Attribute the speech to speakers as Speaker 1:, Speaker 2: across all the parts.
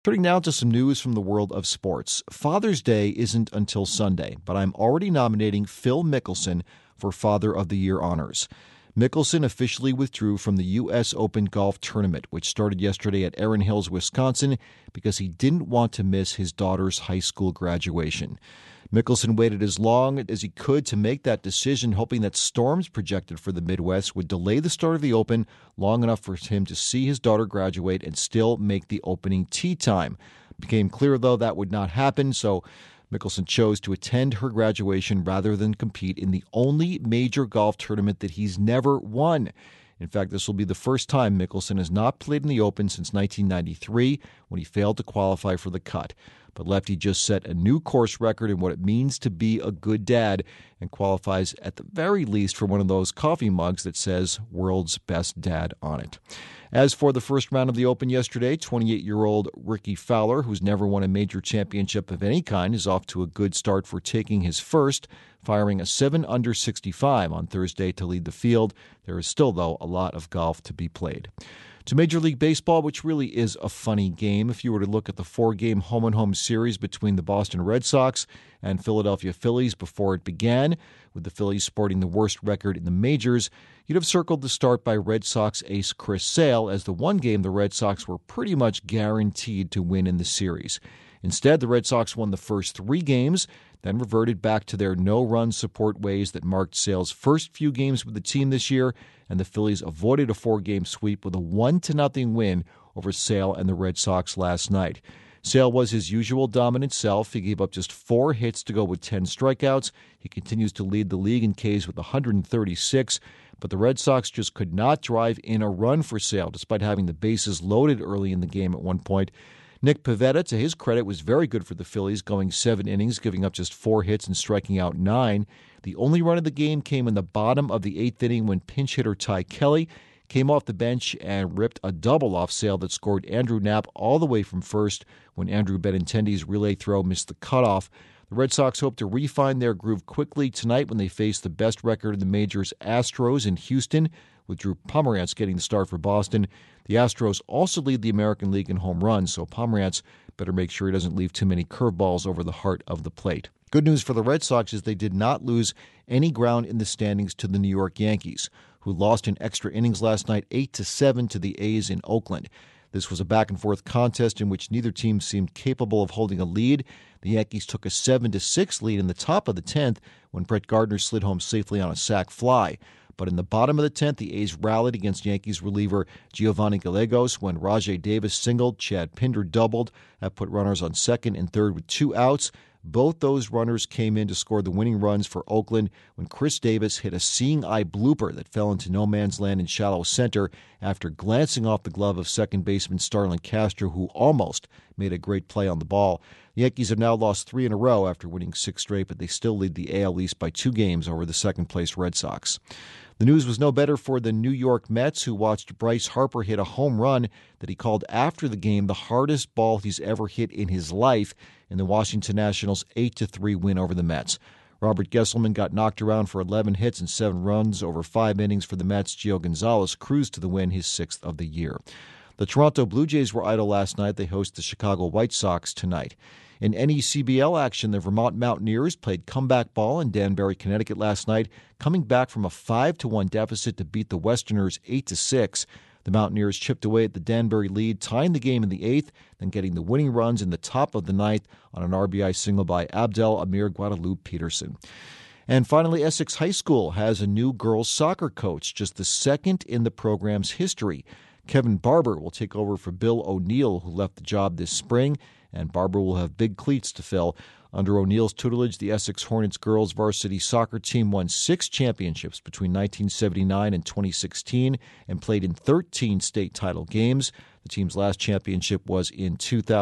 Speaker 1: Turning now to some news from the world of sports. Father's Day isn't until Sunday, but I'm already nominating Phil Mickelson for Father of the Year honors. Mickelson officially withdrew from the U.S. Open golf tournament, which started yesterday at Erin Hills, Wisconsin, because he didn't want to miss his daughter's high school graduation. Mickelson waited as long as he could to make that decision, hoping that storms projected for the Midwest would delay the start of the Open long enough for him to see his daughter graduate and still make the opening tee time. It became clear, though, that would not happen, so Mickelson chose to attend her graduation rather than compete in the only major golf tournament that he's never won. In fact, this will be the first time Mickelson has not played in the Open since 1993, when he failed to qualify for the cut. But Lefty just set a new course record in what it means to be a good dad and qualifies at the very least for one of those coffee mugs that says World's Best Dad on it. As for the first round of the Open yesterday, 28-year-old Rickie Fowler, who's never won a major championship of any kind, is off to a good start for taking his first, firing a 7-under 65 on Thursday to lead the field. There is still, though, a lot of golf to be played. To Major League Baseball, which really is a funny game. If you were to look at the 4-game home-and-home series between the Boston Red Sox and Philadelphia Phillies before it began, with the Phillies sporting the worst record in the majors, you'd have circled the start by Red Sox ace Chris Sale as the one game the Red Sox were pretty much guaranteed to win in the series. Instead, the Red Sox won the first 3 games, then reverted back to their no-run support ways that marked Sale's first few games with the team this year, and the Phillies avoided a 4-game sweep with a 1-0 win over Sale and the Red Sox last night. Sale was his usual dominant self. He gave up just 4 hits to go with 10 strikeouts. He continues to lead the league in Ks with 136, but the Red Sox just could not drive in a run for Sale, despite having the bases loaded early in the game at one point. Nick Pivetta, to his credit, was very good for the Phillies, going 7 innings, giving up just 4 hits and striking out 9. The only run of the game came in the bottom of the 8th inning when pinch hitter Ty Kelly came off the bench and ripped a double off Sale that scored Andrew Knapp all the way from first when Andrew Benintendi's relay throw missed the cutoff. The Red Sox hope to refine their groove quickly tonight when they face the best record in the majors, Astros, in Houston, with Drew Pomeranz getting the start for Boston. The Astros also lead the American League in home runs, so Pomeranz better make sure he doesn't leave too many curveballs over the heart of the plate. Good news for the Red Sox is they did not lose any ground in the standings to the New York Yankees, who lost in extra innings last night 8-7 to the A's in Oakland. This was a back-and-forth contest in which neither team seemed capable of holding a lead. The Yankees took a 7-6 lead in the top of the 10th when Brett Gardner slid home safely on a sac fly. But in the bottom of the 10th, the A's rallied against Yankees reliever Giovanni Gallegos when Rajai Davis singled, Chad Pinder doubled. That put runners on second and third with 2 outs. Both those runners came in to score the winning runs for Oakland when Chris Davis hit a seeing-eye blooper that fell into no man's land in shallow center after glancing off the glove of second baseman Starlin Castro, who almost made a great play on the ball. The Yankees have now lost 3 in a row after winning 6 straight, but they still lead the AL East by 2 games over the second-place Red Sox. The news was no better for the New York Mets, who watched Bryce Harper hit a home run that he called after the game the hardest ball he's ever hit in his life in the Washington Nationals' 8-3 win over the Mets. Robert Gesselman got knocked around for 11 hits and 7 runs over 5 innings for the Mets. Gio Gonzalez cruised to the win, his 6th of the year. The Toronto Blue Jays were idle last night. They host the Chicago White Sox tonight. In NECBL action, the Vermont Mountaineers played comeback ball in Danbury, Connecticut last night, coming back from a 5-1 deficit to beat the Westerners 8-6. The Mountaineers chipped away at the Danbury lead, tying the game in the 8th, then getting the winning runs in the top of the 9th on an RBI single by Abdel Amir Guadalupe Peterson. And finally, Essex High School has a new girls soccer coach, just the second in the program's history. Kevin Barber will take over for Bill O'Neill, who left the job this spring, and Barber will have big cleats to fill. Under O'Neill's tutelage, the Essex Hornets girls varsity soccer team won 6 championships between 1979 and 2016 and played in 13 state title games. The team's last championship was in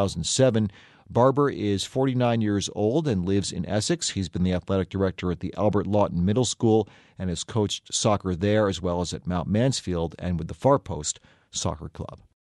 Speaker 1: 2007. Barber is 49 years old and lives in Essex. He's been the athletic director at the Albert Lawton Middle School and has coached soccer there as well as at Mount Mansfield and with the Far Post Soccer Club.